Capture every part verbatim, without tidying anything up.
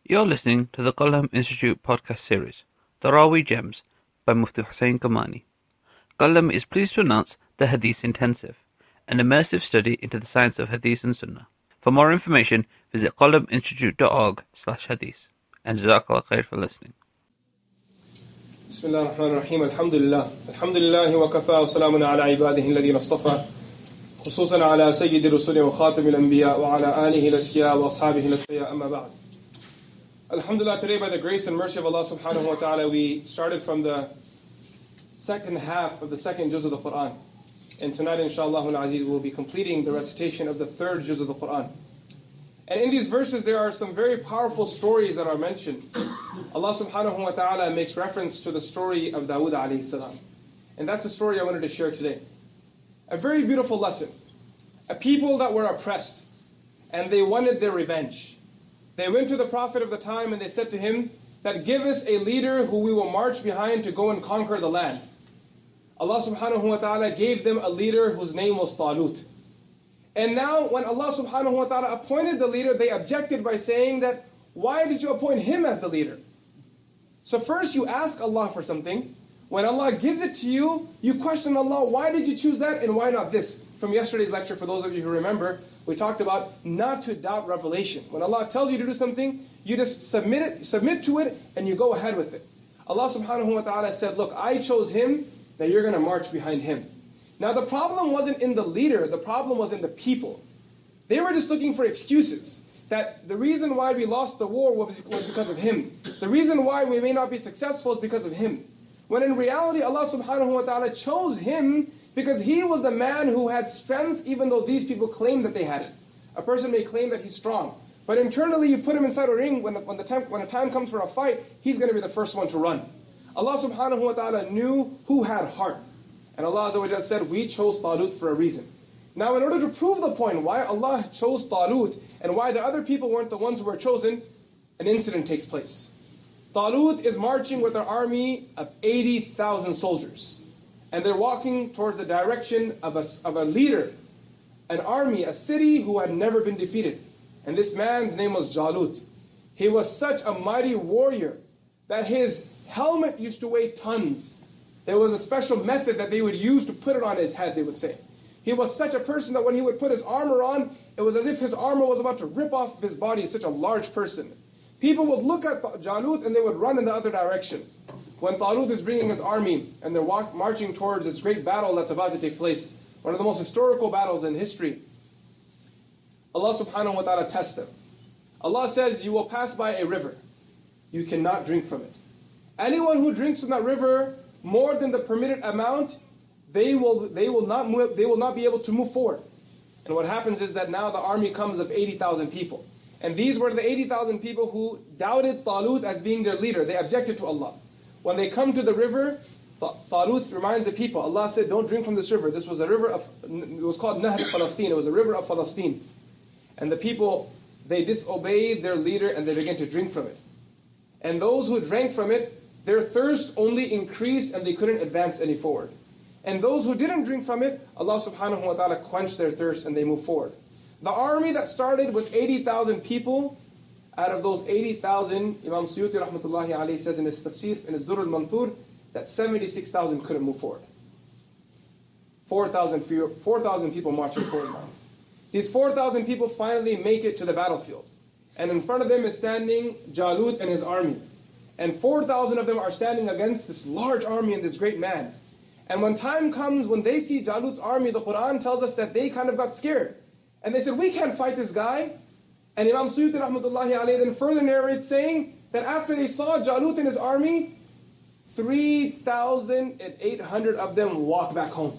You're listening to the Qalam Institute podcast series, Taraweeh Gems by Mufti Hussain Kamani. Qalam is pleased to announce the Hadith Intensive, an immersive study into the science of Hadith and Sunnah. For more information, visit qalaminstitute dot org slash hadith. And Jazakallah khair for listening. Bismillah ar-Rahman ar-Rahim. Alhamdulillah. Alhamdulillah wa kafa wa salamun ala ibadihi alladhina istafa. خصوصا على سيد الرسل وخاتم الأنبياء وعلى آله الأزكياء وأصحابه الأتقياء أما بعد. Alhamdulillah, today by the grace and mercy of Allah subhanahu wa ta'ala, we started from the second half of the second juz of the Quran. And tonight, inshallah al-aziz, we'll be completing the recitation of the third juz of the Quran. And in these verses, there are some very powerful stories that are mentioned. Allah subhanahu wa ta'ala makes reference to the story of Dawood alayhi salam. And that's a story I wanted to share today. A very beautiful lesson. A people that were oppressed, and they wanted their revenge. They went to the Prophet of the time and they said to him that give us a leader who we will march behind to go and conquer the land. Allah subhanahu wa ta'ala gave them a leader whose name was Talut. And now when Allah subhanahu wa ta'ala appointed the leader, they objected by saying that, why did you appoint him as the leader? So first you ask Allah for something. When Allah gives it to you, you question Allah, why did you choose that and why not this? From yesterday's lecture, for those of you who remember, we talked about not to doubt revelation. When Allah tells you to do something, you just submit it, submit to it, and you go ahead with it. Allah subhanahu wa ta'ala said, look, I chose him, now you're going to march behind him. Now the problem wasn't in the leader, the problem was in the people. They were just looking for excuses. That the reason why we lost the war was because of him. The reason why we may not be successful is because of him. When in reality, Allah subhanahu wa ta'ala chose him because he was the man who had strength, even though these people claimed that they had it. A person may claim that he's strong, but internally you put him inside a ring, when the, when the time, when a time comes for a fight, he's going to be the first one to run. Allah subhanahu wa ta'ala knew who had heart. And Allah Azza wa Jalla said, we chose Talut for a reason. Now in order to prove the point why Allah chose Talut and why the other people weren't the ones who were chosen, an incident takes place. Talut is marching with an army of eighty thousand soldiers. And they're walking towards the direction of a, of a leader, an army, a city who had never been defeated. And this man's name was Jalut. He was such a mighty warrior that his helmet used to weigh tons. There was a special method that they would use to put it on his head, they would say. He was such a person that when he would put his armor on, it was as if his armor was about to rip off his body. He's such a large person. People would look at Jalut and they would run in the other direction. When Talut is bringing his army and they're walk, marching towards this great battle that's about to take place, one of the most historical battles in history, Allah subhanahu wa ta'ala tests them. Allah says, you will pass by a river. You cannot drink from it. Anyone who drinks from that river more than the permitted amount, they will, they will, not, move, they will not be able to move forward. And what happens is that now the army comes of eighty thousand people. And these were the eighty thousand people who doubted Talut as being their leader. They objected to Allah. When they come to the river, Talut reminds the people, Allah said, don't drink from this river. This was a river of, it was called Nahr Palestine. It was a river of Palestine. And the people, they disobeyed their leader and they began to drink from it. And those who drank from it, their thirst only increased and they couldn't advance any forward. And those who didn't drink from it, Allah subhanahu wa ta'ala quenched their thirst and they moved forward. The army that started with eighty thousand people, out of those eighty thousand, Imam Suyuti rahmatullahi alayhi says in his tafsir, in his Durr al-Manthur, that seventy-six thousand couldn't move forward. four thousand people marching forward now. These four thousand people finally make it to the battlefield. And in front of them is standing Jalut and his army. And four thousand of them are standing against this large army and this great man. And when time comes, when they see Jalut's army, the Quran tells us that they kind of got scared. And they said, we can't fight this guy. And Imam Suyuti rahmatullahi alayhi then further narrates saying that after they saw Jalut and his army, three thousand eight hundred of them walked back home.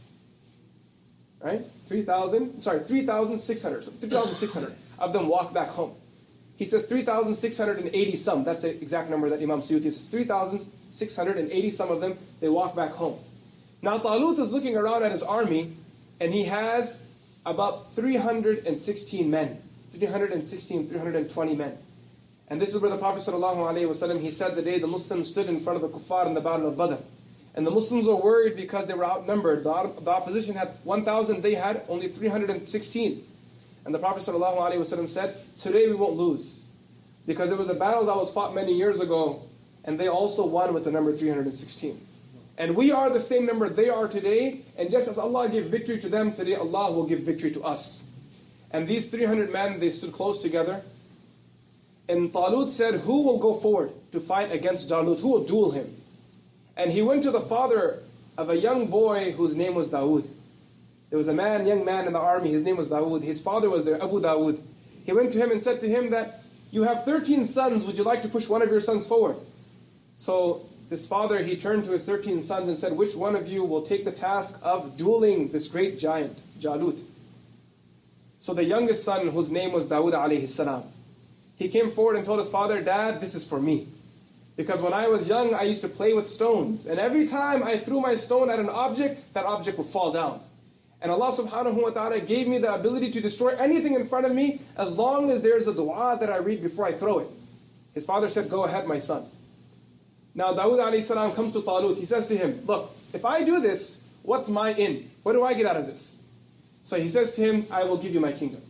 Right? three thousand, sorry, three thousand six hundred. So three thousand six hundred of them walked back home. He says three thousand six hundred eighty some. That's the exact number that Imam Suyuti says. three thousand six hundred eighty some of them, they walked back home. Now Talut is looking around at his army, and he has about three hundred sixteen men. three hundred sixteen, three hundred twenty men. And this is where the Prophet ﷺ, he said the day the Muslims stood in front of the kuffar in the Battle of Badr. And the Muslims were worried because they were outnumbered. The, the opposition had one thousand, they had only three hundred sixteen. And the Prophet ﷺ said, today we won't lose. Because it was a battle that was fought many years ago, and they also won with the number three hundred sixteen. And we are the same number they are today, and just as Allah gave victory to them, today Allah will give victory to us. And these three hundred men, they stood close together. And Talut said, who will go forward to fight against Jalut? Who will duel him? And he went to the father of a young boy whose name was Dawood. There was a man, young man in the army, his name was Dawood. His father was there, Abu Dawood. He went to him and said to him that, you have thirteen sons, would you like to push one of your sons forward? So his father, he turned to his thirteen sons and said, which one of you will take the task of dueling this great giant, Jalut? So the youngest son, whose name was Dawood alayhi salam, he came forward and told his father, Dad, this is for me. Because when I was young, I used to play with stones. And every time I threw my stone at an object, that object would fall down. And Allah subhanahu wa ta'ala gave me the ability to destroy anything in front of me as long as there's a dua that I read before I throw it. His father said, go ahead, my son. Now Dawood alayhi salam comes to Talut. He says to him, look, if I do this, what's my in? What do I get out of this? So he says to him, I will give you my kingdom.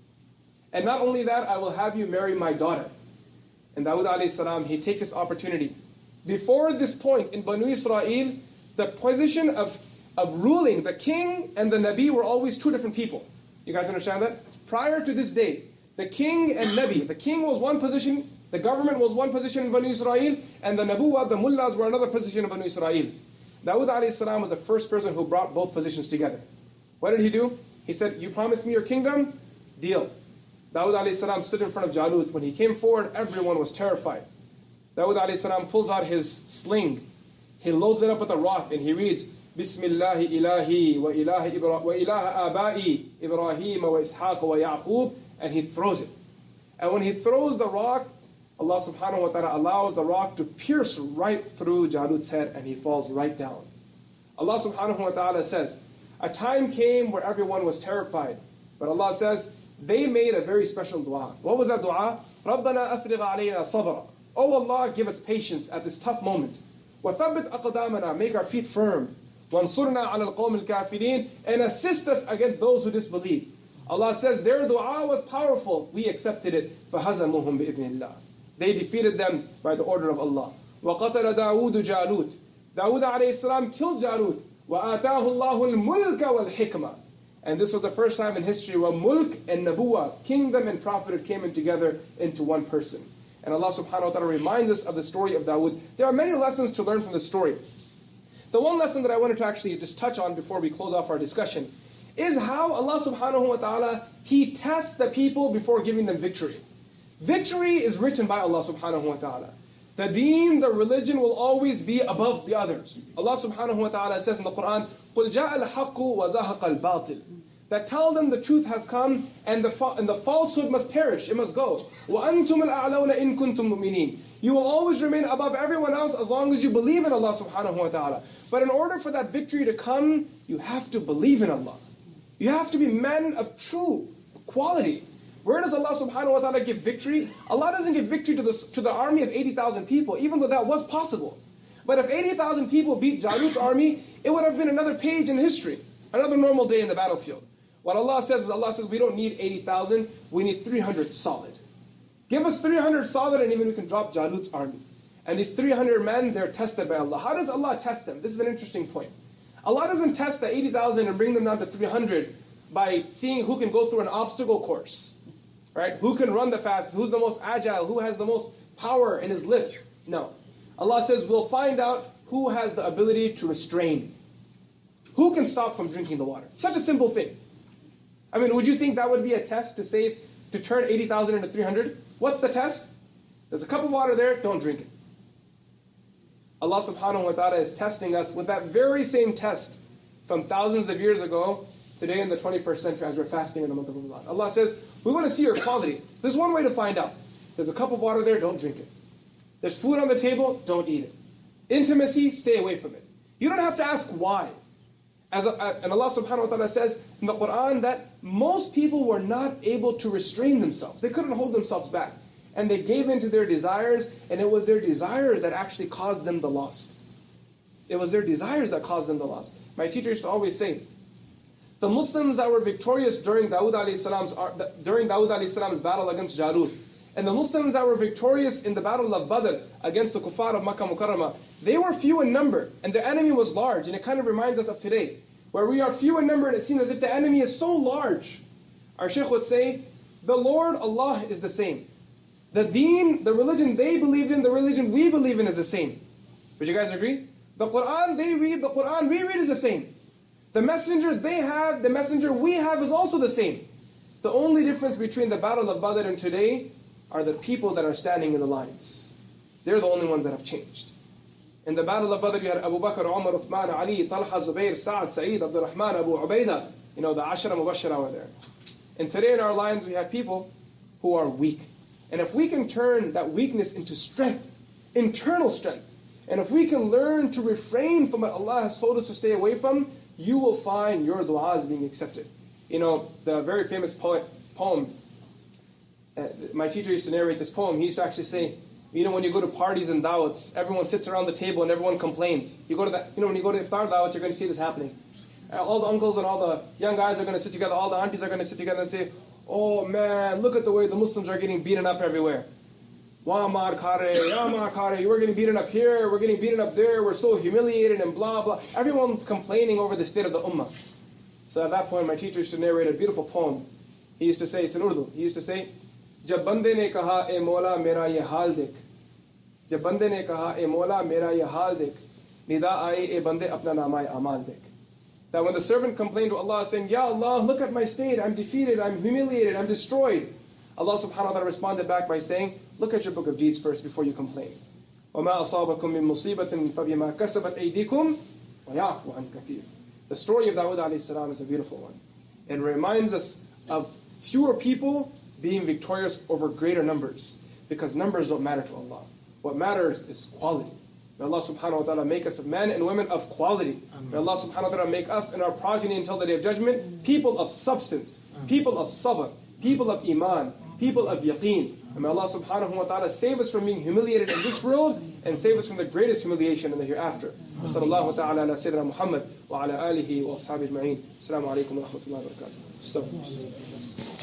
And not only that, I will have you marry my daughter. And Dawood alayhi salam, he takes this opportunity. Before this point in Banu Israel, the position of, of ruling, the king and the Nabi were always two different people. You guys understand that? Prior to this day, the king and Nabi, the king was one position, the government was one position in Banu Israel, and the Nabuwa, the mullahs were another position in Banu Israel. Dawood alayhi salam was the first person who brought both positions together. What did he do? He said, you promised me your kingdom? Deal. Dawood alayhi salam stood in front of Jalut. When he came forward, everyone was terrified. Dawood alayhi salam pulls out his sling. He loads it up with a rock and he reads, Bismillahi ilahi wa ilaha Ibra- wa ilaha abai Ibrahim wa Ishaq wa Yaqub, and he throws it. And when he throws the rock, Allah subhanahu wa ta'ala allows the rock to pierce right through Jalut's head and he falls right down. Allah subhanahu wa ta'ala says, a time came where everyone was terrified. But Allah says, they made a very special dua. What was that dua? رَبَّنَا أَفْرِغْ عَلَيْنَا صَبْرًا. Oh Allah, give us patience at this tough moment. وَثَبِّتْ أَقْدَامَنَا. Make our feet firm. وَانْصُرْنَا عَلَى الْقَوْمِ الْكَافِرِينَ. And assist us against those who disbelieve. Allah says their dua was powerful. We accepted it. فَهَزَمُهُمْ بِإِذْنِ اللَّهِ. They defeated them by the order of Allah. وَقَتَلَ دَاوُودُ جَالُوتَ. Dawood alayhi salam killed Jalut. وَآتَاهُ اللَّهُ الْمُلْكَ وَالْحِكْمَةِ. And this was the first time in history where mulk and nabuwa, kingdom and prophethood, came in together into one person. And Allah subhanahu wa ta'ala reminds us of the story of Dawood. There are many lessons to learn from this story. The one lesson that I wanted to actually just touch on before we close off our discussion is how Allah subhanahu wa ta'ala, He tests the people before giving them victory. Victory is written by Allah subhanahu wa ta'ala. The deen, the religion will always be above the others. Allah subhanahu wa ta'ala says in the Quran, قُلْ جَاءَ الْحَقُّ وَزَهَقَ الْبَاطِلُ. That tell them the truth has come and the fa- and the falsehood must perish, it must go. وَأَنْتُمُ الْأَعْلَوْنَ إِن كُنْتُم مُؤْمِنِينَ. You will always remain above everyone else as long as you believe in Allah subhanahu wa ta'ala. But in order for that victory to come, you have to believe in Allah. You have to be men of true quality. Where does Allah subhanahu wa ta'ala give victory? Allah doesn't give victory to the, to the army of eighty thousand people, even though that was possible. But if eighty thousand people beat Jalut's army, it would have been another page in history, another normal day in the battlefield. What Allah says is, Allah says, we don't need eighty thousand, we need three hundred solid. Give us three hundred solid and even we can drop Jalut's army. And these three hundred men, they're tested by Allah. How does Allah test them? This is an interesting point. Allah doesn't test the eighty thousand and bring them down to three hundred by seeing who can go through an obstacle course. Right? Who can run the fastest? Who's the most agile? Who has the most power in his lift? No. Allah says, we'll find out who has the ability to restrain. Who can stop from drinking the water? Such a simple thing. I mean, would you think that would be a test to save, to turn eighty thousand into three hundred? What's the test? There's a cup of water there, don't drink it. Allah subhanahu wa ta'ala is testing us with that very same test from thousands of years ago, today in the twenty-first century as we're fasting in the month of Ramadan. Allah says, we want to see your quality. There's one way to find out. There's a cup of water there, don't drink it. There's food on the table, don't eat it. Intimacy, stay away from it. You don't have to ask why. As a, and Allah subhanahu wa ta'ala says in the Quran that most people were not able to restrain themselves. They couldn't hold themselves back. And they gave in to their desires, and it was their desires that actually caused them the loss. It was their desires that caused them the loss. My teacher used to always say, the Muslims that were victorious during Dawood alayhi salam's during Dawood alayhi salam's battle against Jalut, And the Muslims that were victorious in the battle of Badr against the kuffar of Makkah Mukarramah, they were few in number, and the enemy was large. And it kind of reminds us of today, where we are few in number and it seems as if the enemy is so large. Our Shaykh would say, the Lord Allah is the same. The deen, the religion they believed in, the religion we believe in is the same. Would you guys agree? The Quran they read, the Quran we read is the same. The messenger they have, the messenger we have is also the same. The only difference between the battle of Badr and today are the people that are standing in the lines. They're the only ones that have changed. In the battle of Badr you had Abu Bakr, Umar, Uthman, Ali, Talha, Zubayr, Sa'ad, Sa'id, Abdul Rahman, Abu Ubaidah. You know, the Ashara Mubashara were there. And today in our lines we have people who are weak. And if we can turn that weakness into strength, internal strength, and if we can learn to refrain from what Allah has told us to stay away from, you will find your du'as being accepted. You know, the very famous poet, poem, uh, my teacher used to narrate this poem. He used to actually say, you know, when you go to parties and da'wats, everyone sits around the table and everyone complains. You go to that, you know, when you go to iftar da'wats, you're going to see this happening. Uh, all the uncles and all the young guys are going to sit together, all the aunties are going to sit together and say, oh man, look at the way the Muslims are getting beaten up everywhere. Wa maar khare, ya maar khare, we're getting beaten up here, we're getting beaten up there, we're so humiliated and blah blah. Everyone's complaining over the state of the ummah. So at that point, my teacher used to narrate a beautiful poem. He used to say, it's in Urdu, he used to say, Jab bande ne kaha, e Mola mera ye haal dekh. Jab bande ne kaha, e Mola mera ye haal dekh. Nida aaye, e bande apna namai amal dekh. That when the servant complained to Allah saying, Ya Allah, look at my state, I'm defeated, I'm humiliated, I'm destroyed. Allah subhanahu wa ta'ala responded back by saying, look at your book of deeds first before you complain. وَمَا أَصَابَكُم مِّن مُّصِيبَةٍ فَبِمَا كَسَبَتْ أَيْدِيكُمْ وَيَعْفُو عَنْ كَثِيرٍ. The story of Dawud alayhi salam is a beautiful one. It reminds us of fewer people being victorious over greater numbers, because numbers don't matter to Allah. What matters is quality. May Allah subhanahu wa ta'ala make us men and women of quality. Amen. May Allah subhanahu wa ta'ala make us and our progeny until the day of judgment people of substance, Amen. People of sabr, people of iman, people of yaqeen. And may Allah subhanahu wa ta'ala save us from being humiliated in this world and save us from the greatest humiliation in the hereafter. Wa sallallahu ta'ala ala sayyidina Muhammad wa ala alihi wa ashabihi ajma'in. Assalamu alaikum wa rahmatullahi wa barakatuh.